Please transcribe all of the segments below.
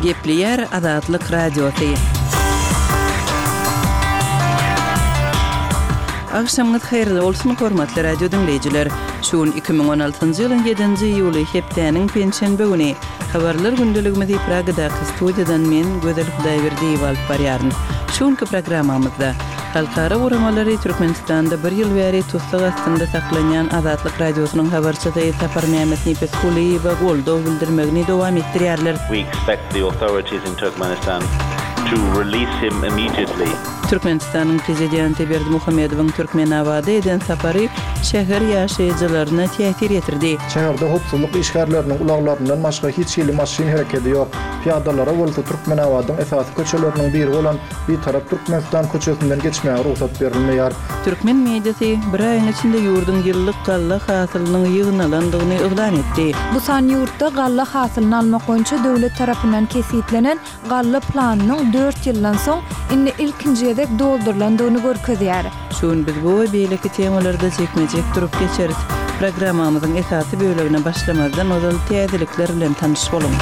Gepleyer Azatlyk Radiosu. Akşamınız hayırlı olsun hormatly radio dinleyijiler. Şuun 2016-njy ýylyň 7-nji ýuly hepdeniň penşenbe güni habarlar gündeligimizi Pragada studiýadan men Gözel Hudaýberdiýew alyp barýaryn. Şuňky programmamyzda halkara uğramalary Türkmenistanda bir ýyl bäri tutsak astynda saklanýan Azatlyk radiosynyň habarçysy Sapar Mehmet Nipetkuliýew goldaw bildirmegini dowam etdirýärler. We expect the authorities in Turkmenistan to release him immediately. Türkmenistanyň prezidenti Berdimuhammedowyň Türkmen awady eden sapary şäher ýaşaýjylaryna täsir etirdi. Şäherde hopsuzlyk işgärleriniň ulaglaryndan başga hiç ýyly maşyn hereketi ýok. Piýadalara bolsa Türkmen awadyň esasy köçeleriniň biri bolan bir tarap Türkmenistan köçesinden geçmäge ruhsat berilmeýär. Türkmen mediasy bir aýyň içinde ýurdun ýyllyk galla hasylynyň ýygnalandygyny ýyglan etdi. Bu san ýurtda galla hasylyny almak boýunça döwlet tarapyndan kesitlenen galla planynyň 4 ýyldan soň indi ilkinji doldurulandygyny görkezýär. Şuň biz bu beýleki temalarda çekmejek durup geçeris. Programmamyzyň esasy bölegine başlamazdan ozal täzelikler bilen tanyş bolun.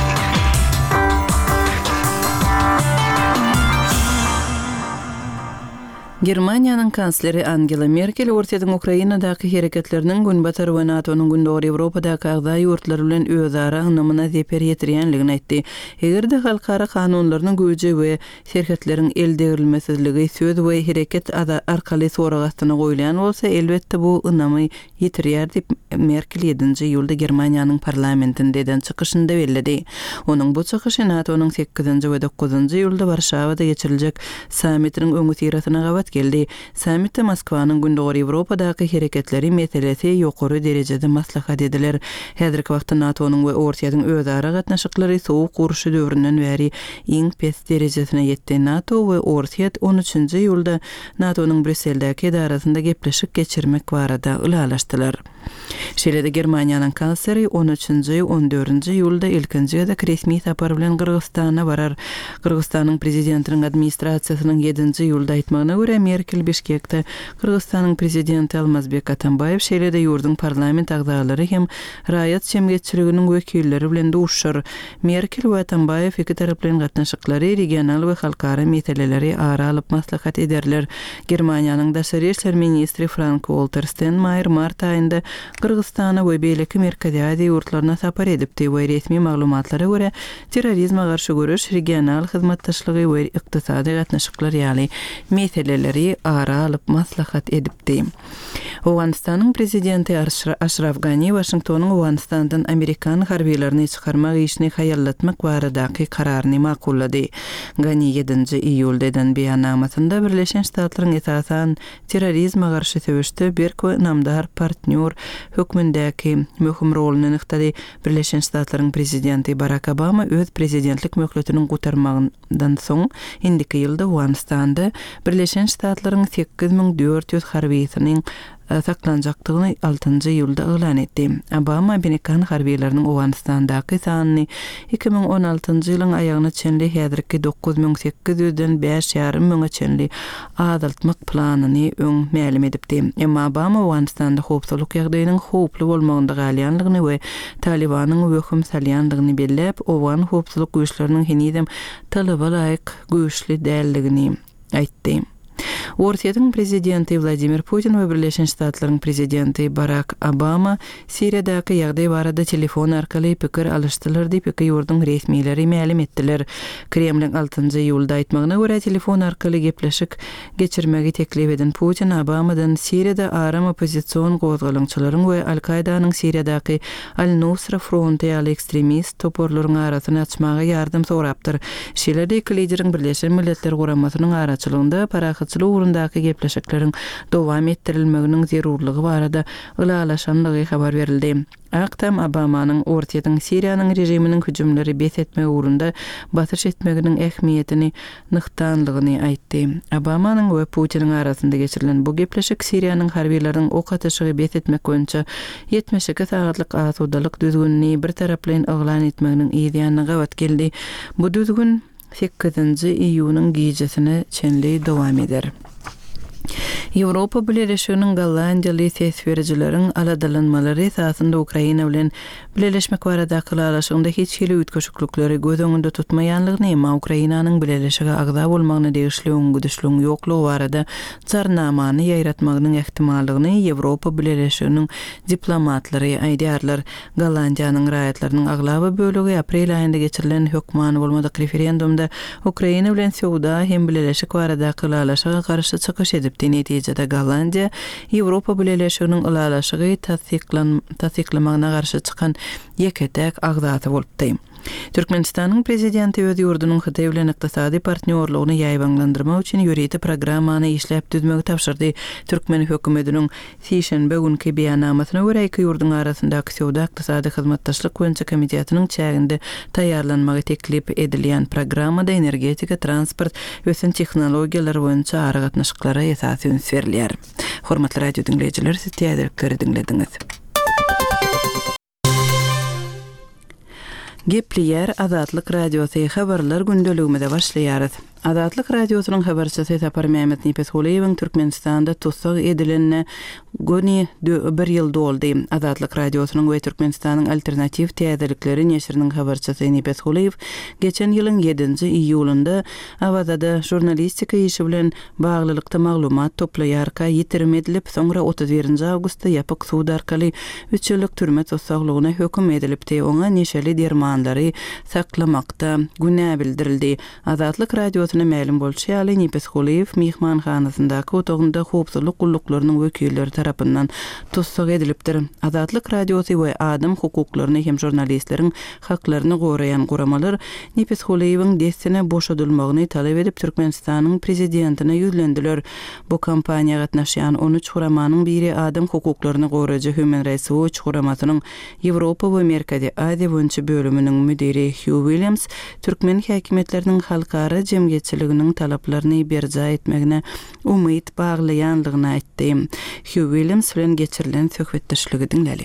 Germaniýanyň kansleri Angela Merkel ortadan Ukrainadaky hereketleriniň günbatar we NATO'nyň gündäki Ýewropadaky agda ýurtlary bilen özara ynamyna zeper ýetirýänligini aýtdy. Egerde halkara kanunlarynyň güýji we şerketleriň eldegirilmesizligi söz we hereket arkaly soragastyna goýulan bolsa, elbetde bu ynamy ýetirýär diýip Merkel 7-nji ýylda Germaniýanyň parlamentinde eden çykyşynda bellädi. Onuň bu çykyşy NATO'nyň 8-nji we 9-njy ýylda Warşawada geçiriljek sammitiň öňü tiratyna gabat geldi. Sammitde Moskwanyň gündäki Ýewropadaky hereketleri meselesi ýokary derejede maslahat ediler. Häzirki wagtda NATO'nyň we Ortaýadyň özara gatnaşyklary sowuk guruşy döwründen bäri iň pes derejesine ýetdi. NATO we Ortaýat 13-nji ýylda NATO'nyň Brüsseldäki edarasynda gepleşik geçirmek barada ulalaşdylar. Şeýle-de Germaniýanyň kansleri 13-nji 14-nji ýylda ilkinji ýa-da resmi sapar bilen Kyrgyzstana barar. Kyrgyzstanyň prezidentiniň administrasiýasynyň 7-nji ýylda aýtmagyna görä Merkel Bişkekde Kyrgyzstanyň prezidenti Almazbek Atambayew şeýle-de ýurdun parlament agzalary hem raýat şemgetçiliginiň wekilleri bilen duruşar. Merkel we Atambayew iki tarap bilen gatnaşyklary regional we halkara meseleleri ara alyp maslahat ederler. Germaniýanyň daşary işler ministri Frank-Walter Steinmeier mart aýynda Kyrgyzstana we beýleki Merkezi Aziýa ýurtlaryna sapar edipdi we resmi maglumatlara görä terrorizme garşy görüş, regional hyzmatdaşlygy we ykdysady gatnaşyklar ýaly meseleleri ara alyp maslahat edipdi. Owganistanyň prezidenti Ashraf Ghani Washingtonyň Owganistandan Amerikan harbiýlerini çykarmak işini haýallatmak baradaky kararyny makullady. Ghani 7-nji iýulda eden beýannamasynda Birleşen Ştatlaryň esasan terrorizme garşy söwüşde berk we namdar partner hökmündäki möhüm roluny ynykdy. Birleşen Ştatlaryň prezidenti Barack Obama öz prezidentlik möhletiniň gutarmagyndan soň indiki ýylda Owganistanda Birleşen Ştatlaryň 8400 harbiýetiniň saklanjakdygyny 6-njy ýylda elan etdi. Obama Amerikan harbiýleriniň Owganistandaky sanyny 2016-njy ýylyň aýagyna çenli häzirki 9800-den 5,5 miňe çenli azaltmak planyny öň mälim edipdi. Emma Obama Owganistanda howpsuzlyk ýagdaýynyň howply bolmagynda galýanlygyny we Talibanyň hökm salýandygyny belläp, owan howpsuzlyk güýçleriniň henüzem talaba laýyk güýçli däldigini aýtdy. Ortaýadyň prezidenti Vladimir Putin we Birleşen Ştatlaryň prezidenti Barack Obama Siriýadaky ýagdaý barada telefon arkaly pikir alışdylar diýip iki ýurdun resmiýleri mälim etdiler. Kremliň 6-njy ýylda aýtmagyna görä telefon arkaly gepleşik geçirmegi teklip eden Putin Obamadan Siriýada aram opozisiýon gozgalançylaryň we Al-Qaidanyň Siriýadaky Al-Nusra fronty ýaly ekstremist toporlaryň arasyny açmagy ýardym sorapdyr. Şeýle-de iki lideriň Birleşen Milletler Guramasynyň araçylygynda paraxatçylyk ugrundaky gepleşikleriň dowam etdirilmeginiň zerurlygy barada ulalaşanlygy habar berildi. Aktam Obamanyň Ortaýadyň Siriýanyň rejiminiň hüjümleri bes etmek ugrunda batyş etmeginiň ähmiýetini nykdanlygyny aýtdy. Obamanyň we Putiniň arasynda geçirilen bu gepleşik Siriýanyň harbiýleriniň ok atyşygy bes etmek boýunça 72 sagatlyk asudalyk düzgünni bir taraply elan etmeginiň ýa-da gabat geldi. Bu düzgün 8-nji iýunyň gijesine çenli dowam eder. Ýewropa Birleşiginiň Gollandiýaly tesbirjilerin aladalanmalary esasında Ukraina bilen birleşmek barada kılalaşygynda hiç hili ütköşüklükleri göz öňünde tutmaýanlygyny, emma Ukrainanyň birleşige agza bolmagyny degişligiň güdüşligiň ýoklugy barada jarnamany ýaýratmagynyň ähtimallygyny Ýewropa Birleşiginiň diplomatlary aýdýarlar. Gollandiýanyň raýatlarynyň aglaby bölegi aprel aýynda geçirilen hökmany bolmadyk referendumda Ukraina bilen söwda hem birleşik barada kılalaşyga garşy çykyş edipdi. Netijede Gollandiýa Ýewropa Birleşiginiň ulalaşygy tasdiklamagyna garşy çykan ýeketek agzaty bolupdy. Türkmenistanyň prezidenti öz ýurdunyň Hytaý bilen ykdysady partnerligyny ýaýbanlandyrmak üçin ýüreti programmany işläp düzmegi tapşyrdy. Türkmen hökümetiniň şeýşembe günkü beýannamasyna görä iki ýurduň arasyndaky söwda ykdysady hyzmatdaşlyk boýunça komitetining çäginde taýýarlanmagy teklip edilýän programmada energetika, transport we tehnologiýalar boýunça ara gatnaşyklara esas öňs berilýär. Hormatly radio dinleýijiler, siz täzelikleri dinlediňiz. Gepliyer Azatlyk Radiosy habarlar gündeligimizde başlaýar. Azatlyk Radiosynyň habarçysy Sapar Mehmet Nipeshuliýewiň Türkmenistanda tutsak edilenine göni 1 ýyl doldy. Azatlyk Radiosynyň we Türkmenistanyň alternativ täzelikleri neşriniň habarçysy Nipeshuliýew geçen ýylyň 7-nji iýulynda Awazada jurnalistika işi bilen baglylykda maglumat toplaýarka ýitirim edilip, soňra 31-nji awgustda ýapyk suud arkaly 3 ýyllyk türme tutsaklygyna hökm edilipdi. Oňa neşeli dermanlary saklamakda günä bildirildi. Azatlyk Radio Mälim bolýar, Nipeshuliýew mehmanhanasyndaky otagynda howpsuzlyk gulluklarının wekilleri tarapyndan tutsak edilipdir. Azatlyk Radiosy we adam hukuklaryny hem jurnalistleriň haklaryny goraýan guramalar Nipeshuliýewiň destine boşadylmagyny talap edip Türkmenistanyň prezidentine ýüzlendiler. Bu kampaniýa gatnaşýan 13 guramanyň biri adam hukuklaryny goraýjy Human Rights Watch guramasynyň Ýewropa we Merkezi Aziýa boýunça bölüminiň müdiri Hugh Williams Türkmen häkimetleriniň halkara geçiliginin talaplaryny berja etmegine umyt baglaýanlygyny aýtdy. Hugh Williams bilen geçirilen söhbetdeşligi dinleli.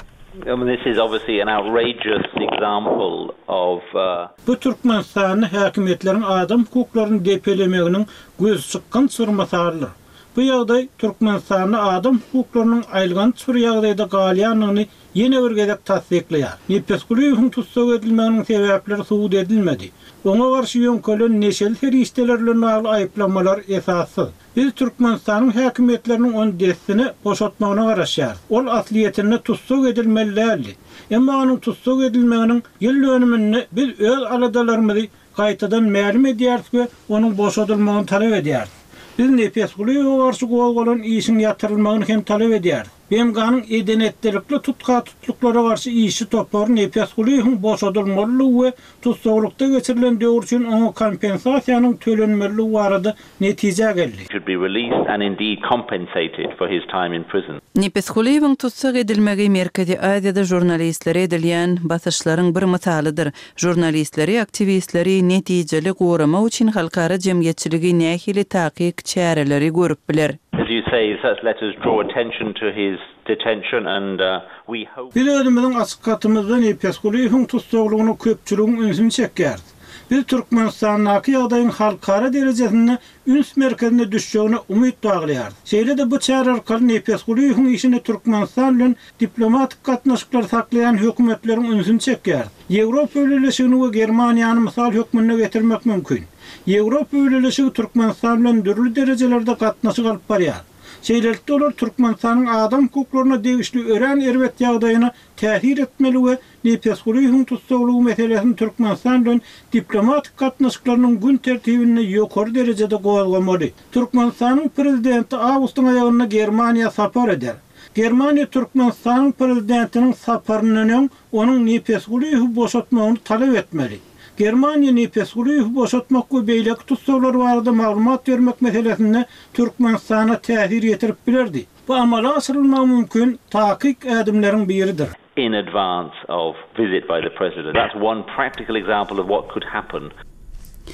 This is obviously an outrageous example of Bu Türkmenistanyň häkimetleriň adam hukuklaryny depelemeginiň göz çykkan sırmasarylar. Bu ýagdaý Türkmenistanyň adam hukuklarynyň aýlgan çyr ýagdaýda galýanlygyny ýene bir gezek tasdikleýär. Nipeshuliýewiň tutsak edilmeginiň sebäpleri suwd edilmedi. Oňa garşy ýönkelen neşeli ferişdeler bilen bagly aýplamalar esasy. Biz Türkmenistanyň häkimetleriniň on destini boşaltmagyna garaşýar. Ol asliýetini tutsak edilmeli. Emma onuň tutsak edilmeginiň ýyl dönümini biz öz aladalarymyzy gaýtadan mälim edýäris we onuň boşaltylmagyny talap edýäris. Biz Nipeshuliýewe garşy goýulan işin ýatyrylmagyny hem talap edýäris. Benim ganyň edenetlikli tutkatlyklary garşy işi toplar Nipeshuliýewiň boşadylmalylygy we tutsaklykda geçirilen döwür üçin oňa kompensasiýanyň tölenmeliligi barada netije geldi. Should be released and indeed compensated for his time in prison. Nipeshuliýewiň tutsak edilmegi Merkezi Aziýada jurnalistlere edilýän basyşlaryň bir misalydyr. Jurnalistleri, aktivistleri netijeli gorama üçin halkara jemgyýetçiligi nähili takyk çäreleri görüp biler. As you say, such letters draw attention to his detention and we hope... Biz özümizin açıkatımızda Nipeshuliýewiň tutsaklygyny köpçüligiň ünsüni çekýärdi. Biz Türkmenistanyň ýagdaýyň halkara derejesinde üns merkezine düşýägine umyt baglaýar. Şeýle-de bu çäre arkaly Nipeshuliýewiň işini Türkmenistan bilen diplomatik gatnaşyklar saklayan hökümetleriň ünsüni çekýär. Ýewropa Birleşigini we Germaniýany mysal hökmüne getirmek mümkin. Ýewropa Birleşigi Türkmenistan bilen dürli derejelerde gatnaşyk alyp barýar. Şeýlelikde olar Türkmenistanyň adam hukuklaryna degişli ören erwet ýagdaýyna täsir etmeli we Nipeshuliýewiň tutsaklygy meselesini Türkmenistan bilen diplomatik gatnaşyklarynyň gün tertibine ýokary derejede goýulmaly. Türkmenistanyň prezidenti awgustyň aýagyna Germaniýa sapar eder. Germaniýa Türkmenistanyň prezidentiniň saparynyň onuň Nipeshuliýewi boşatmagyny talap etmeli. Germaniýa Nipeshuliýewi boşatmak we beýleki tutsaklar barada maglumat bermek meselesinde Türkmenistana täsir ýetirip bilerdi. Bu amala asyrylmagy mümkin takyk ädimleriň biridir. In advance of visit by the president. That's one practical example of what could happen.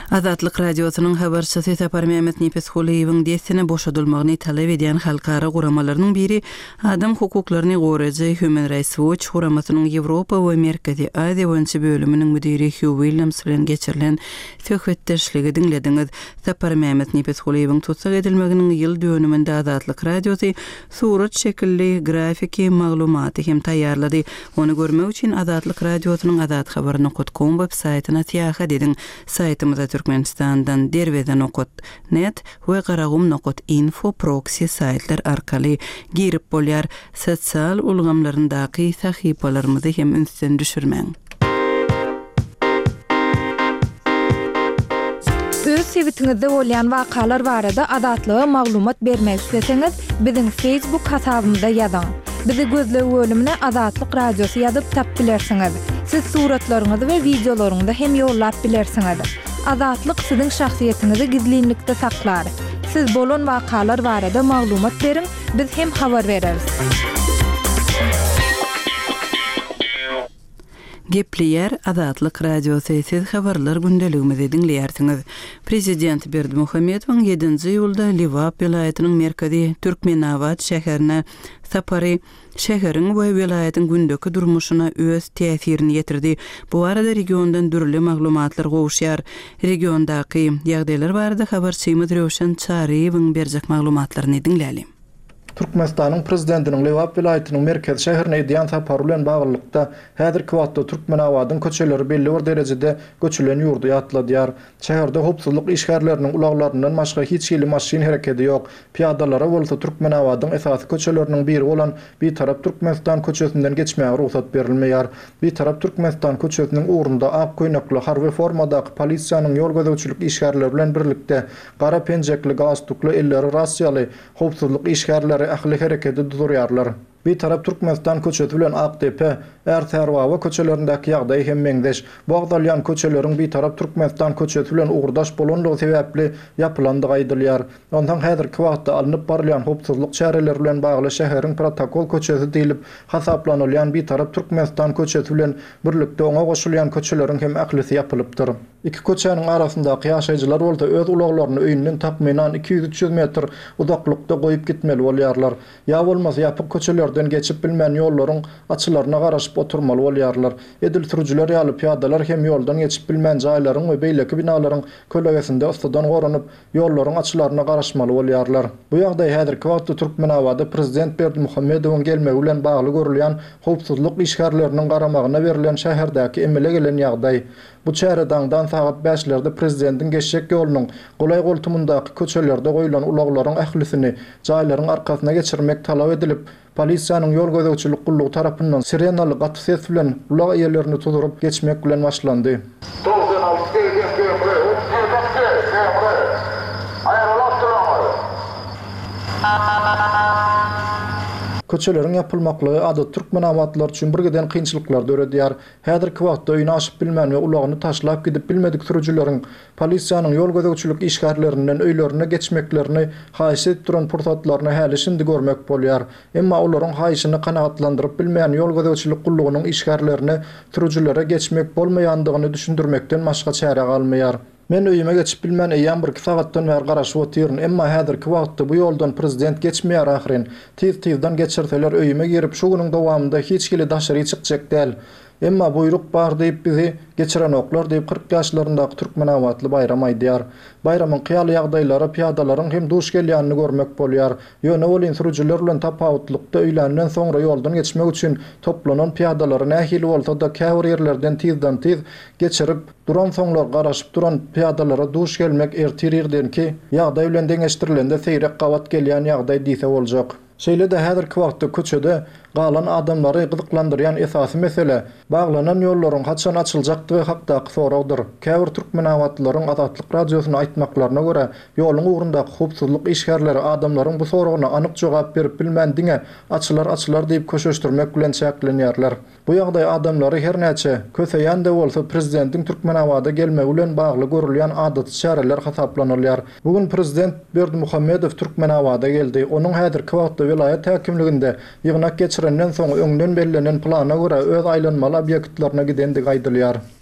Azatlyk radiosynyň habarçysy Sapar Mehmet Nipesguliýewiň destine boşadylmagyny talap edýän halkara guramalarynyň biri Adam hukuklaryny goraýjy Human Rights Watch guramasynyň Ýewropa we Merkezi Aziýa boýunça bölüminiň müdiri Hugh Williams bilen geçirilen söhbetdeşligi dinlediňiz. Sapar Mehmet Nipesguliýewiň tutsak edilmeginiň ýyl dönüminde Azatlyk radiosy surat şekilli grafiki maglumaty hem taýýarlady. Onu görmek üçin Azatlyk radiosynyň azathabaryny.com web saýtyna tiýahat ediň. Saýtymyzda Türkmenistandan derweden okut.net we garagum.info proxy saýtlar arkaly girip bolýar. Sosial ulgamlaryndaky sahypalarymyzy hem ünsden düşürmäň. Öz sebitiňizde bolýan wakalar barada adatlyga maglumat bermek isteseňiz, biziň Facebook hasabymyza ýazyň. Bizi gözlegi bölümine Azatlyk radiosu ýazyp tap bilersiňiz. Siz suratlaryňyzy we videolaryňyzy hem ýollap bilersiňiz. Azatlyk siziň şahsiýetinizi gizlinlikde saklar. Siz bolan wakalar barada maglumat beriň, biz hem habar bereriz. Gepleyer Azatlyk radiosu siz habarlar gündeligimizi dinleýärsiňiz. Prezident Berdimuhammedowyň 7-nji ýylda Liwap vilayatynyň merkezi Türkmenawat şäherine sapary şäheriň we vilayatyň gündäki durmuşyna öz täsirini ýetirdi. Bu arada regiondan dürli maglumatlar gowuşýar. Regiondaky ýagdaýlar barada habarçymyz Röşen Çaryýewiň berjek maglumatlaryny dinläli. Türkmenistanyň prezidentiniň Liwap vilayatynyň merkez şäherine edýän sapary bilen baglykda häzirki wagtda Türkmenawadyň köçeleri belli bir derejede göçülen ýurdu ýatladýar. Şäherde howpsuzlyk işgärleriniň ulaglaryndan başga hiç ýyly maşyn hereketi ýok. Piýadalara bolsa Türkmenawadyň esasy köçeleriniň biri bolan bir tarap Türkmenistan köçesinden geçmäge ruhsat berilmeýär. Bir tarap Türkmenistan köçesiniň ugrunda ak köýnekli harby formadaky polisiýanyň ýol gözegçilik işgärleri bilen birlikde gara penjekli gastukly elleri rasiýaly howpsuzlyk işgärleri ahli hereketi durdurýarlar. Bir tarap Türkmenistan köçesi bilen AKDP, Erterwawa köçelerindäki ýagdaý hem meňdeş. Bagdalyan köçeleriň bir tarap Türkmenistan köçesi bilen ugrdaş bolanlygy sebäpli ýapylandy gaýdylýar. Ondan häzirki wagtda alınıp barlayan howpsuzlyk çäreleri bilen bagly şäheriň protokol köçesi diýilip hasaplanylýan bir tarap Türkmenistan köçesi bilen birlikde oňa goşulýan köçeleriň hem ahlisi ýapylypdyr. Iki köçäniň arasyndaky ýaşaýjylar bolsa öz ulaglaryny öýünden tapmanan 200-300 metr uzaklykda goýup gitmeli bolýarlar. Ýa bolmasa ýapyk köçelerden geçip bilmän ýollaryň açylaryna garaşyp oturmaly bolýarlar. Edil sürüjüler ýaly piýadalar hem ýoldan geçip bilmän jaýlaryň we beýleki binalaryň kölegesinde ustadan goranyp ýollaryň açylaryna garaşmaly bolýarlar. Bu ýagdaý häzirki wagtda Türkmenawada prezident Berdimuhammedowyň gelmegi bilen bagly görülýän howpsuzlyk işgärleriniň garamagyna berilen şäherdäki emele gelen ýagdaý. Bu çäredaňdan saat 5-lerde prezidentin geçjek ýolunyň golay goltumundaky köçelerde goýulan ulaglaryň ahlisini jaýlaryň arkasyna geçirmek talap edilip, polisiýanyň ýol gözegçilik gullugy tarapyndan sirenaly gaty ses bilen ulag ýerlerini tuturup geçmek bilen başlandy. Köçeleriň ýapylmaklygy ady Türkmenawatlar üçin birgeden kynçylyklar döredýär. Häzirki wagtda öýüne aşyp bilmän we ulagyny taşlap gidip bilmedik sürüjüleriň polisiýanyň ýol gözegçilik işgärlerinden öýlerine geçmeklerini haýsy edip duran pursatlaryny häli şimdi görmek bolýar. Emma olaryň haýyşyny kanagatlandyryp bilmän ýol gözegçilik gullugynyň işgärlerini sürüjülere geçmek bolmaýandygyny düşündirmekden başga çäre galmaýar. Men öýüme geçip bilmän eýän bir sagatdan bäri garaşyp otyryn, emma häzirki wagtda bu ýoldan prezident geçmeýär ahyryn. Tiz-tizdan geçirseler öýüme girip şu güniň dowamında hiç kili daşary çykjak däl. Emma buyruk bar diýip bizi geçiren oklar diýip 40 ýaşlaryndaky Türkmenawatly Bayram aýdýar. Bayramyň kyýaly ýagdaýlary piýadalaryň hem duş gelýänini görmek bolýar. Ýöne bolyn sürüjüler bilen tapawatlykda öýlenden soňra ýoldan geçmek üçin toplanan piýadalara nähili bolsa da käwir ýerlerden tizdan tiz geçirip duran soňlar garaşyp duran piýadalara duş gelmek ertirirdenki ýagdaý bilen deňeşdirilende seýrek gawat gelýän ýagdaý diýse boljak. Şeýle-de häzirki wagtda köçede galan adamlary gyzyklandyrýan esasy mesele baglanan ýollaryň haçan açyljakdygy hakdaky soragdyr. Käbir Türkmenawatlaryň Azatlyk radiosyna aýtmaklaryna görä, ýoluň ugrundaky howpsuzlyk işgärleri adamlaryň bu soragyna anyk jogap berip bilmändiňe açylar diýip köşeşdirmek bilen çäklenýärler. Bu ýagdaý adamlary her näçe köseýän de bolsa prezidentiň Türkmenawada gelmegi bilen bagly görülýän adat çäreler hasaplanylýar. Bugun prezident Berdimuhammedow Türkmenawada geldi. Onuň häzirki wagtda vilayet häkimliginde ýygnak geçirenden soň öňden bellenen plana görä öz aýlanmaly obyektlerine gidendi gaýdylýar.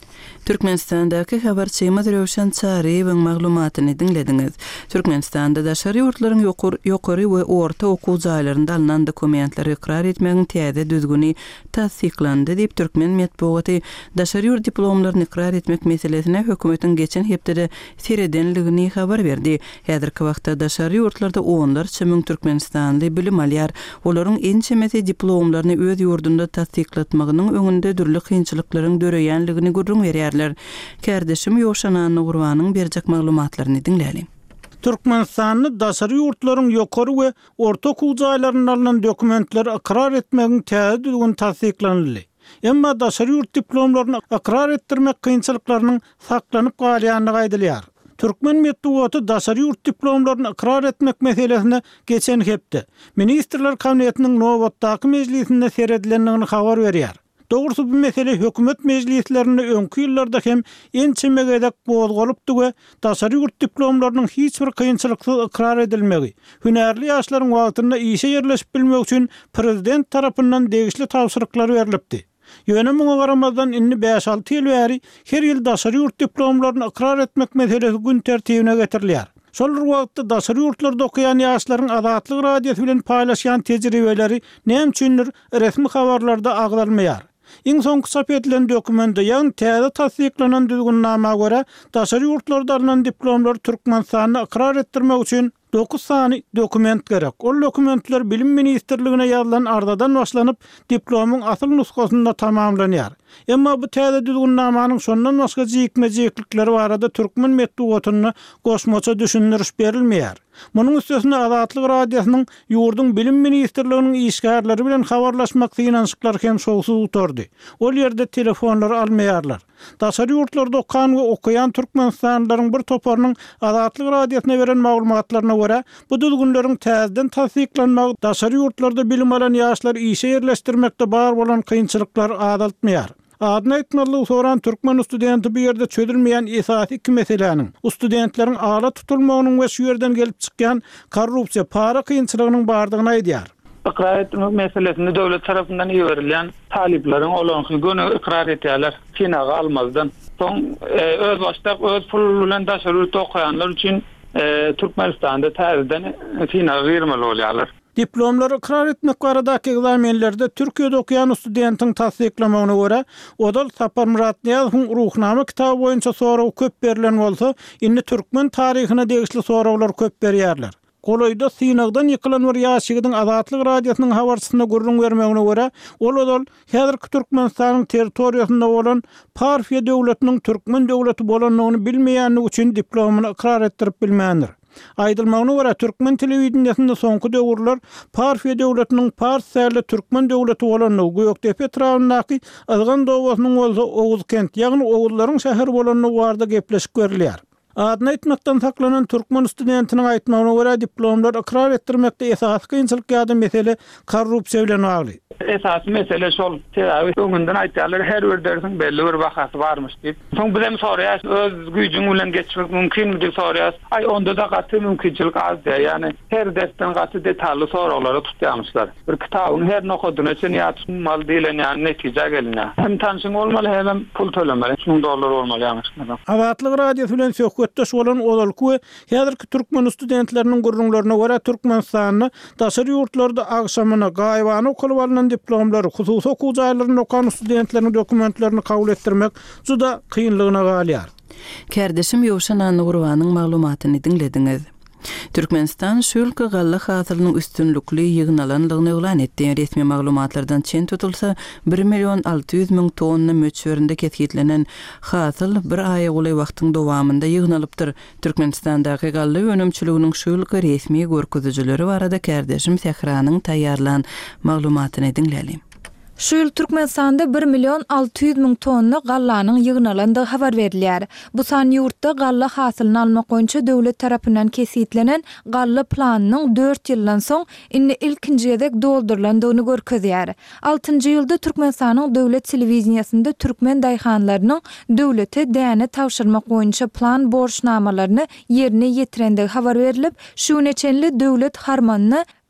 Türkmenistandaky habarçymyz Röşen Çareýewiň maglumatyny dinlediňiz. Türkmenistanda daşary ýurtlaryň ýokary we orta okuw jaýlarynda alynan dokumentler ikrar etmegiň täze düzgüni tasdiklandy diýip Türkmen medeniýeti daşary ýurt diplomlaryny ikrar etmek meselesine hökümetiň geçen hepde seredenligini habar berdi. Häzirki wagtda daşary ýurtlarda onlarça müň Türkmenistanly bilim alýar. Olaryň en çemeti diplomlaryny öz ýurdunda tasdiklatmagynyň öňünde dürli kynçylyklaryň döreýänligini görüň berýär. Kardeşim Ýoşan Nurwanyň berjek maglumatlaryny dinläýin. Türkmenistanly daşary ýurtlaryň ýokary we orta okuw jaýlaryndan alynan dokumentler ikrar etmegiň täze düzgün tasdiklandy. Emma daşary ýurt diplomlaryny ikrar etdirmek kynçylyklarynyň saklanyp galýanyny gaýdylýar. Türkmen medeniýeti daşary ýurt diplomlaryny ikrar etmek meselesine geçen hepde Ministrler Kabinetiniň nowatdaky mejlisinde seredilenligini habar berýär. Dogrusu bu mesele hökümet mejlislerinde öňkü ýyllarda hem ençemegedek bozgolypdy we daşary ýurt diplomlarynyň hiç bir kynçylyksyz ikrar edilmegi, hünärli ýaşlaryň wagtynda işe ýerleşip bilmek üçin prezident tarapyndan degişli tawsyryklar berilipdi. Ýönemiňe garamazdan inni 5-6 ýyl bäri her ýyl daşary ýurt diplomlaryny ikrar etmek meselesi gün tertibine getirilýär. Şol wagtda daşary ýurtlarda okuyan ýaşlaryň Azatlyk radiosu bilen paýlaşýan tejribeleri näme üçindir resmi habarlarda agdalmaýar. Iň soňky çap edilen dokumentde ýa-ni täze tasdiklanan düzgünnama görä daşary ýurtlarda alynan diplomlar Türkmenistanyny ikrar etdirmek üçin 9 sany dokument gerek. Ol dokumentler bilim ministrligine ýazylan ardadan başlanyp diplomyň asyl nuskasynda tamamlanýar. Emma bu täze düzgünnamanyň şondan başga jekme-jeklikleri barada Türkmen medeniýetine goşmaça düşündiriş berilmeýär. Munyň üstesine Azatlyk radiosynyň ýurdun bilim ministrliginiň işgärleri bilen habarlaşmak synançyklary hem şowsuz utardy. Ol ýerde telefonlar almaýarlar. Daşary ýurtlarda okan we okuyan Türkmenistanlylaryň bir toparynyň Azatlyk radiosyna beren maglumatlaryna görä, bu düzgünleriň täzeden tasdiklanmagy daşary ýurtlarda bilim alan ýaşlar işe ýerleşdirmekde bar bolan kynçylyklar azaltmaýar. Adına etmeli soran Türkmen studenti bir yerde çözülmeyen esasy iki meseleniň, studentlerin ala tutulmagynyň we şu yerden gelip çykýan korrupsiýa, para kynçylygynyň bardygyny aýdýar. İkrar etme meselesinde devlet tarafından iyi verilen taliplerin olanky göni ikrar etýärler, finaga almazdan. Soň öz başda öz pul bilen daşary ýurtda okuyanlar üçin Türkmenistanda täzeden finaga girmeli bolýarlar. Diplomları ikrar etmek baradaky egzamenlerde Türkiýede okuyan studentiň tasdiklamagyna görä, Odal Sapar Murat Niýazowyň ruhnama kitaby boýunça soraw köp berilen bolsa, indi türkmen taryhyna degişli sorawlar köp berýärler. Goloyda synagdan ýykylan bir ýaşygyň Azatlyk radiosynyň habarçysyna gurrun bermegine görä, ol odal häzirki Türkmenistanyň territoriýasynda bolan Parfiýa döwletiniň türkmen döwleti bolanlygyny bilmeýänligi üçin diplomyny ikrar etdirip bilmändir. Aýdylmagyna görä Türkmen telewizionyasynda soňky döwürler Parfiýa döwletiniň parsiýaly türkmen döwleti bolanlygy Göktepe trawndaky Azgan dowasynyň bolsa Owuzkent, ýagny owullaryň şäher bolanlygy barada gepleşip berilýär. Adına etmekten saklanan Türkmen studentinin aýtmagyna görä diplomlar ikrar etdirmekde esasy kynçylyk ýa-da mesele korrupsiýa bilen bagly. Esasy mesele şol täze öňünden aýtýarlar her bir dersiň belli bir bahasy barmyş diýip. Soň bizim soraýas öz güýjüň bilen geçmek mümkinmi diýip soraýas. Ay onda da gaty mümkinçilik az diýär. Ýani her dersten gaty detally soraglary tutýarmyşlar. Bir kitabyny her nokadyna üçin ýatmal diýilen ýani netije gelinýär. Hem tanşyň bolmaly hem pul tölemeli. $1000 bolmaly ýa-ni. Azatlyk radiosu bilen söhbetdeş bolan olalky häzirki türkmen studentleriniň gurrunlaryna görä Türkmenistanyny daşary ýurtlarda agşamyna gaýbany okulyp alynan diplomlary hususy okuw jaýlaryny okan studentleriň dokumentlerini kabul etdirmek juda kynlygyna galýar. Kardeşim Ýoşan Nurwanyň maglumatyny dinlediňiz. Türkmenistan şölki galla hasylynyň üstünlükli ýygnalanlygyny elan etdi. Resmi maglumatlardan çen tutulsa 1.600.000 tonna möçberinde ketgitlenen hasyl bir aýa goly wagtyň dowamında ýygnalypdyr. Türkmenistandaky galla önümçiliginiň şölki resmi görkezüjileri barada kardeşim Sehranyň taýýarlan maglumatyny dinläýin. Şu ýyl Türkmenistanda 1.600.000 tonna gallanyň ýygnalandygy habar berilýär. Bu san ýurtda galla hasylyny almak boýunça döwlet tarapyndan kesitlenen galla planynyň 4 ýyldan soň indi ilkinji gezek doldurulandygyny görkezýär. 6-njy ýylda Türkmenistanyň döwlet telewizionyasynda türkmen daýhanlarynyň döwlete däne tawşyrmak boýunça plan borçnamalaryny ýerine ýetirendigi habar berilip, şu neçenli döwlet harmanyny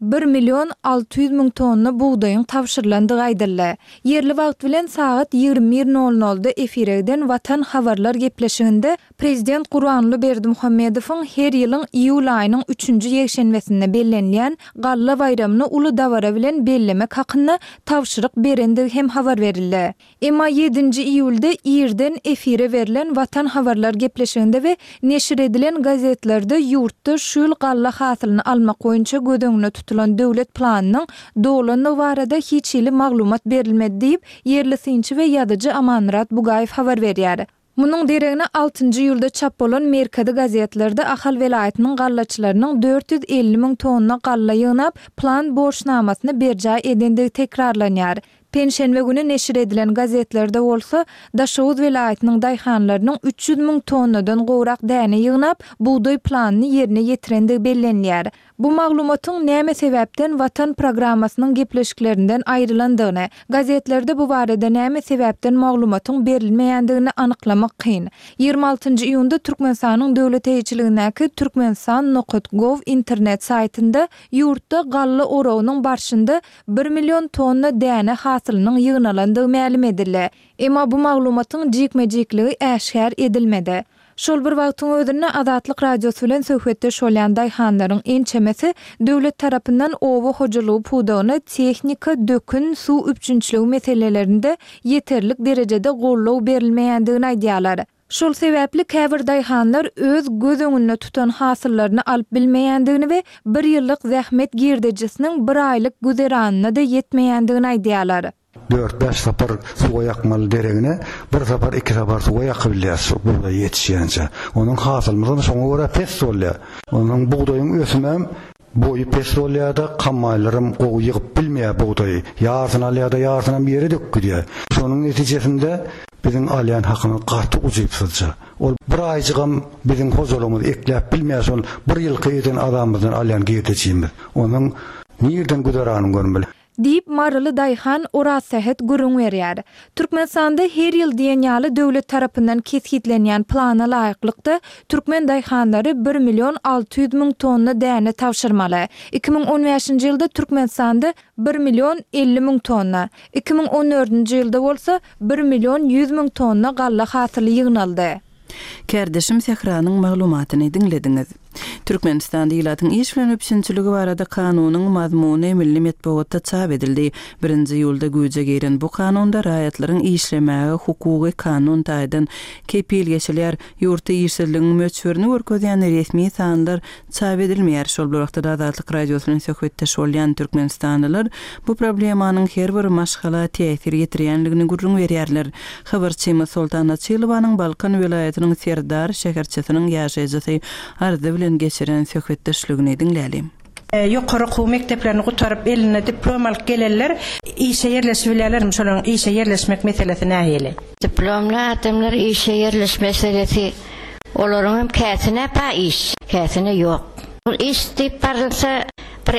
1.600.000 tonna buğdayın tavşyrlandygy aýdyldy. Yerli wagt bilen saat 20:00-da efiregden Watan habarlar gepleşiginde Prezident Gurbanly Berdimuhammedowyň her ýylyň iýul aýynyň 3-nji ýekşenbesinde bellenýän Galla bayramyny uly dawara bilen bellemek hakyna tawşyryk berendigi hem habar berildi. Emma 7-nji iýulda ýerden efire berilen Watan habarlar gepleşiginde we neşir edilen gazetlerde ýurtda şul galla hasylyny almak boýunça gödöňüne tutulan döwlet planynyň doglanlygy barada hiç ýyly maglumat berilmedi diýip yerli synçy we ýazyjy Amanrat Bugaýew habar berýär. Munyň deregine 6-njy ýylda çap bolan Merkezi gazetlerde Ahal welaýatynyň gallaçylarynyň 450.000 tonna galla ýygnap plan borçnamasyny berjä edendigi tekrarlanýar. Penşenbe günü neşir edilen gazetlerde bolsa Daşowuz welaýatynyň daýhanlarynyň 300.000 tonnadan gowrak däne ýygnap buğday planyny ýerine ýetirendigi bellenýär. Bu maglumatyň näme sebäpden Watan programmasynyň gepleşiklerinden aýrylandygyny, gazetlerde bu barada näme sebäpden maglumatyň berilmeýändigini anyklamak kyn. 26-njy iýunda Türkmenistanyň döwlet eýçiligindäki Türkmenistan.gov internet saýtynda ýurtda galla orawynyň barşynda 1 million tonna däne hasylynyň ýygnalandygy ma'lum edildi. Emma bu maglumatyň jikme-jikligi äşkär edilmedi. Şol bir wagtyň özünde Azatlyk radiosu bilen söhbetde şolýan daýhanlaryň ençemesi döwlet tarapyndan owa hojalygy pudagyny tehnika, dökün, suw üpçünçligi meselelerinde ýeterlik derejede gollaw berilmeýändigini aýdýarlar. Şol sebäpli käbir daýhanlar öz göz öňünde tutan hasyllaryny alyp bilmeýändigini we bir ýyllyk zähmet girdejisiniň bir aýlyk güzeranyna da ýetmeýändigini aýdýarlar. 4-5 sapar suwa yakmaly deregine bir sapar 2 sapar suwa yakabilir buğday yetişýänçe. Onuň hasylmyzyny şoňa görä pes bolýar. Onuň buğdaýyň ösümem boyu pes bolýar-da kammaýlarym gowy ýygyp bilmeýär buğdaýy. Ýarsyna alýar-da ýarsyna bir ýere dökülýär. Şonuň netijesinde biziň alýan hakyny garty uzypsylja. Ol bir aýjygam biziň hozurumyzy ekläp bilmeýär şol bir ýylky eden adamymyzdan alýan girdejimiz. Onuň nirden güderanyny görmeli. Diýip marly daýhan Oraz Sehet gurrun berýär. Türkmenistanda her ýyl diýenýaly döwlet tarapyndan kesgitlenýän plana laýyklykda türkmen daýhanlary 1.600.000 tonna däne tawşyrmaly. 2015-nji ýylda Türkmenistanda 1.050.000 tonna, 2014-nji ýylda bolsa 1.100.000 tonna galla hasyly ýygnaldy. Kärdeşim Sehranyň maglumatyny dinlediňiz. Türkmenistanda ýylatyň iş bilen öpüşünçiligi barada kanunyň mazmuny milli metbuatda çap edildi. 1-nji ýylda güýje giren bu kanunda raýatlaryň işlemäge hukuky kanun taýdan kepilgeçiler ýurtda işsizligiň möçberini görkezýän resmi sanlar çap edilmeýär. Şol wagtda Azatlyk radiosynyň söhbetde şolýan türkmenistanlylar bu problemanyň her bir maşgala täsir ýetirýänligini gurrun berýärler. Habarçymyz Sultan Açylowanyň Balkan welaýatynyň Serdar şäherçesiniň ýaşaýjysy ardy bilen geçiren söhbetdeşligini dinlälim. Ýokary okuw mekdeplerini gutaryp eline diplom alyp gelenler işe ýerleşýärler, şolaryň işe ýerleşmek meselesi nähili? Diplomly adamlar işe ýerleşmek meselesi olaryň hem käsine pa iş, käsine ýok. Bu iş diýip barylsa bir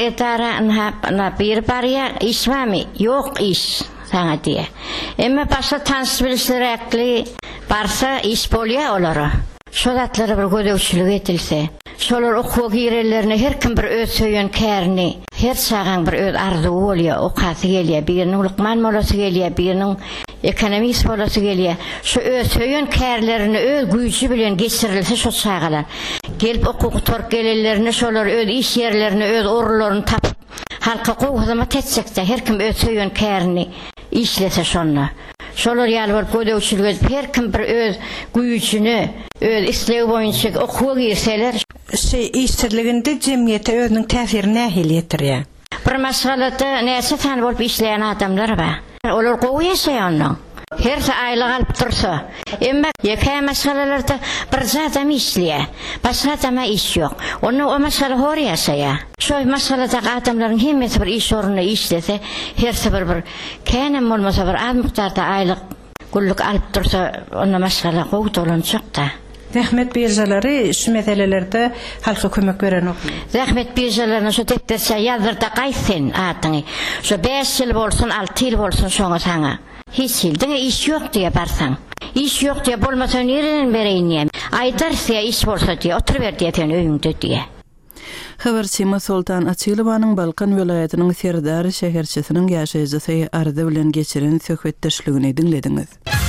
edara bir barýa iş barmy? Ýok iş. Saňa diýe. Emma başga tanış bilişlerekli barsa iş bolýar olara. Şol atlary bir gödöwçülük etilse, şolar okuw girerlerine her kim bir öz söýen kärini, her çağan bir öz arzuwy bolýar, okasy gelýär, biriniň Lukman molasy gelýär, biriniň ekonomist molasy gelýär. Şu öz söýen kärlerini öz güýçi bilen geçirilse şo çağalar. Gelip okuw tork gelenlerine şolar öz iş ýerlerini, öz orlaryny tapyp halka gowzama tetsekde her kim öz söýen kärini işlese şonna. Şolar ýaly bir gödöwçülük edip her kim bir öz güýçini, öz islew boýunça okuw girseler, işsizliginde jemgyýete özüniň täsirini nähili ýetirýär. Bir masalada näçe tan bolup işleýän adamlar bar. Olar gowy ýaşaýanlar. Her aýlyk alyp dursa, emma ýeke masalalarda bir adam işleýär, başga adama iş ýok. Onu o masala hor ýaşaýar. Şo masalada adamlaryň hemmesi bir iş oruny işlese, herse bir känem bolmasa bir az miktarda aýlyk gulluk alyp dursa, ona masala gowy dolanjak da. Zähmet birjalary şu meselelerde halka kömek beren ok. Zähmet birjalaryna şu depderçe ýazyrda gaýsyn atyny. Şu 5 ýyl bolsun, 6 ýyl bolsun şoňa saňa. Hiç ýyldyň iş ýok diýe barsaň. İş ýok diýe bolmasa nereden bereýin? Aýdarsa iş bolsa diýe, oturup ber diýe öýüňde diýe. Habarçyma Sultan Açylowanyň Balkan welaýatynyň Serdar şäherçisiniň ýaşaýjysy arada bilen geçiren söhbetdeşligini dinlediňiz.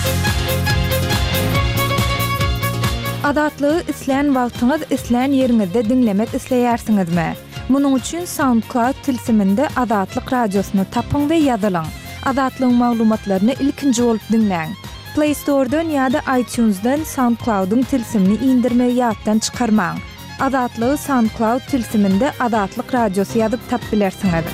Adatlygy isleýän wagtyňyz isleýän ýeriňizde dinlemek isleýärsiňizmi? Munyň üçin SoundCloud tilsiminde Adatlyk radiosyny tapyň we ýazylaň. Adatlyň maglumatlaryny ilkinji bolup dinleň. Play Store'dan ýa-da iTunes'dan SoundCloud'un tilsimini indirme ýatdan çykarmaň. Adatlygy SoundCloud tilsiminde Adatlyk radiosu ýazyp tap bilersiňiz.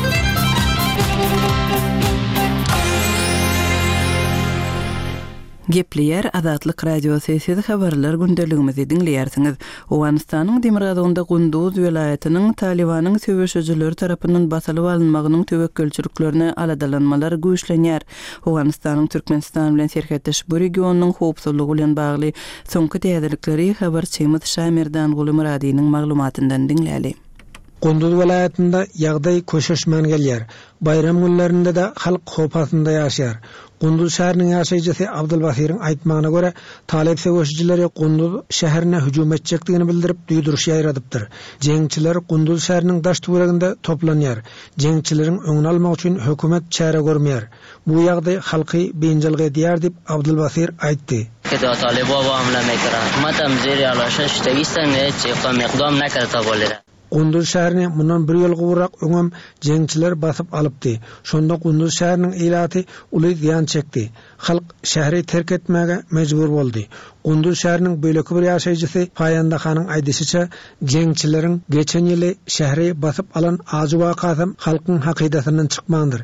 Gepleyer Adatlyk radiosu sesi habarlar gündeligimizi dinleýärsiňiz. Owganystanyň Demirgazynda Gunduz welaýatynyň Talibanyň söwüşçüleri tarapyndan basylyp alynmagynyň töwekkülçiliklerini aladalanmalar güýçlenýär. Owganystanyň Türkmenistan bilen serhäddeş bu regionynyň howpsuzlygy bilen bagly soňky täzelikleri habarçymyz Şamerdan Gulumradynyň maglumatyndan dinläli. Gunduz welaýatynda ýagdaý köşeşmän gelýär. Bayram günlerinde de halk hopasynda ýaşaýar. Gunduz şäheriniň ýaşaýjysy Abdulbasyryň aýtmagyna görä, talep söwüşçileri Gunduz şäherine hüjum etjekdigini bildirip duýduruş ýaýradypdyr. Jeňçiler Gunduz şäheriniň daş töwereginde toplanýar. Jeňçileriň öňüni almak üçin hökümet çäre görmeýär. Bu ýagdaý halky beýinçilik edýär diýip Abdulbasyr aýtdy. Keda talep wa amla mekra. Matam zeri alaşa ştegistan etçi qam iqdam nakarta bolýar. Gunduz şäherini mundan bir ýyl gowrak öňem jeňçiler basyp alypdy. Şonda Gunduz şäheriniň ilaty uly ziýan çekdi. Halk şäheri terk etmäge mejbur boldy. Gunduz şäheriniň böleki bir ýaşaýjysy Paýanda hanyň aýdysyça, jeňçileriň geçen ýyly şäheri basyp alan azy wakasam halkyň hakydatynyň çykmandyr.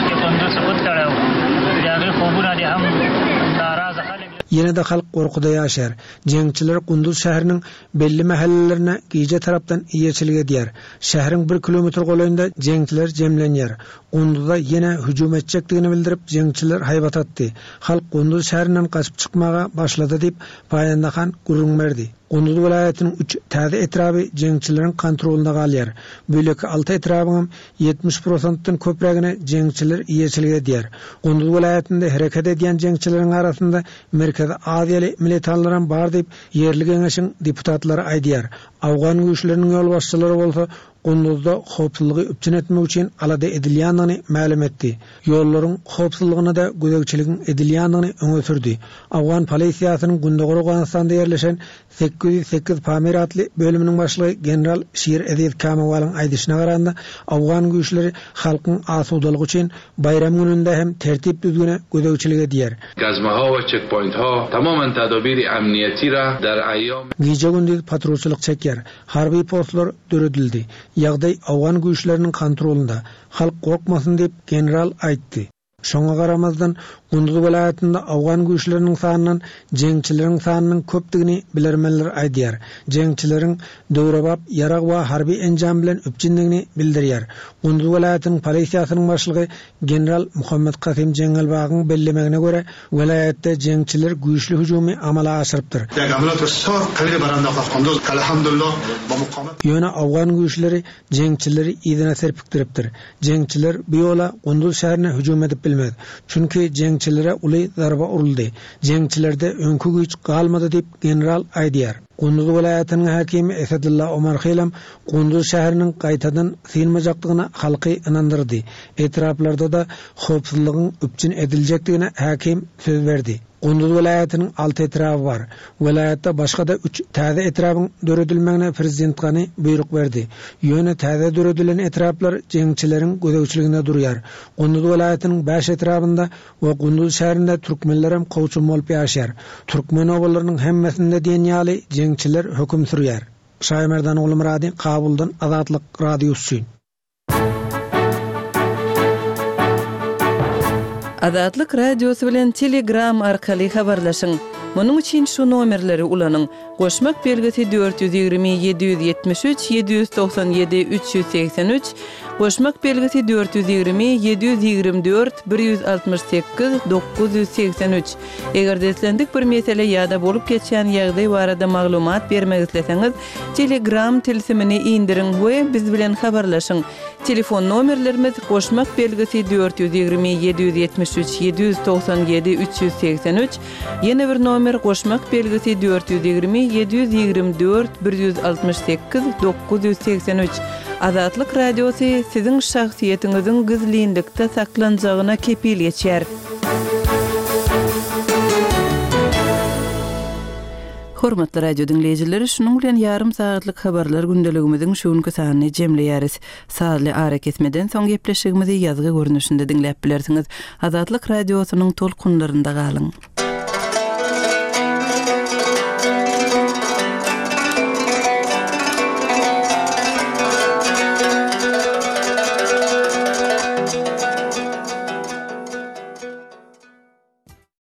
Yine de halk korkuda yaşar. Jeňçiler Gunduz şäheriniň belli mahallelerine giýje tarapdan iýeçilik edýär. Şäheriň 1 kilometr goýunda jeňçiler jemlenýär. Gunduzda yine hüjum etjekdigini bildirip jeňçiler haýbat atdy. Halk Gunduz şäherinden gaçyp çykmaga başlady diýip Paýandahan gurrun berdi. Gunduz welaýatynyň 3 täze etraby jeňçileriň kontrolunda galýar. Böleki 6 etrabynyň 70%-dan köpregine jeňçiler iýeçilik edýär. Gunduz welaýatynda hereket edýän jeňçileriň arasynda merkezi Aziýaly militanlaryň bar diýip ýerli geňeşiň deputatlary aýdýar. Awgan güýçleriniň ýol başçylary bolsa Gunduzda howpsuzlygy üpçün etmek üçin alada edilýändigini ma'lum etdi. Ýollaryň howpsuzlygyna da gödekçiligiň edilýändigini öňe sürdi. Awgan polisiýasynyň Gundogor Owganystanda ýerleşen 808 Pamir atly bölüminiň başlygy general Şir Edip Kamawal'yň aýdyşyna garanda Awgan güýçleri halkyň asudalygy üçin bayram gününde hem tertip düzgüne gödekçilik edýär. Gazmaha we checkpointha tamamen tadabiri amniyeti ra dar ayyam Gece gündüz patrolçylyk çekýär. Harby postlar döredildi. Ýagdaý Awgan güýçleriniň kontrolunda. Halk gorkmasyn diýip general aýtdy. Şoňa garamazdan Gunduz welaýatynda Awgan güýçleriniň sanynyň jeňçileriň sanynyň köpdigini bilermenler aýdýar. Jeňçileriň döwrebap, ýarag we harby enjam bilen üpçündigini bildirýär. Gunduz welaýatynyň polisiýasynyň başlygy general Muhammed Qasim Jengelbagyň bellemegine görä, welaýatda jeňçiler güýçli hüjumy amala aşyrypdyr. Ýöne Awgan güýçleri jeňçileri ýygyna serpikdiripdir. Jeňçiler bu ýola Gunduz şäherine hüjum edip bilmedi. Çünki jeňçilere uly zarba uruldy. Jeňçilerde öňkü güýç galmady diýip general aýdýar. Gunduz welaýatynyň hakimi Esadullah Omar Khilam Gunduz şäheriniň gaýtadan synmajakdygyna halky inandyrdy. Etraplarda da howpsuzlygyň üpçün ediljekdigine hakim söz berdi. Gunduz welaýatynyň 6 etrapy bar. Welaýatda başga da 3 täze etrabyň döredilmegine prezident Gany buyruk berdi. Ýöne täze döredilen etraplar jeňçileriň gödekçiliginde durýar. Gunduz welaýatynyň 5 etrapynda we Gunduz şäherinde türkmenler hem gowçum bolup ýaşaýar. Türkmen obalarynyň hemmesinde diýenýaly jeňçiler höküm sürýär. Şaýmerdan Gulumrady, Kabuldan Azatlyk radiosu. Adatlyk radiosu bilen Telegram arkaly habarlaşyň. Munyň üçin şu nomerleri ulanyň. Goşmak belgisi 420 773 797 383, goşmak belgisi 420 724 168 983. Eger deslendik bir mesele ýa-da bolup geçen ýagdaý barada maglumat bermek isleseňiz, Telegram tilsimini indirin we biz bilen habarlaşyň. Telefon nomerlerimiz goşmak belgisi 420 773 797 383, ýene bir nomer goşmak belgisi 420 724 168 983. Azatlyk radiosu sizin şahsiýetiňiziň gizlilikde saklanjagyna kepil geçer. Hormatly radio dinleyijileri, şunun bilen yarım saatlyk habarlar gündeligimiziň şuňky sanyny jemleýäris. Saatly ara kesmeden soň gepleşigimizi ýazgy görnüşinde dinläp bilersiňiz. Azatlyk radiosynyň tolkunlarynda galyň.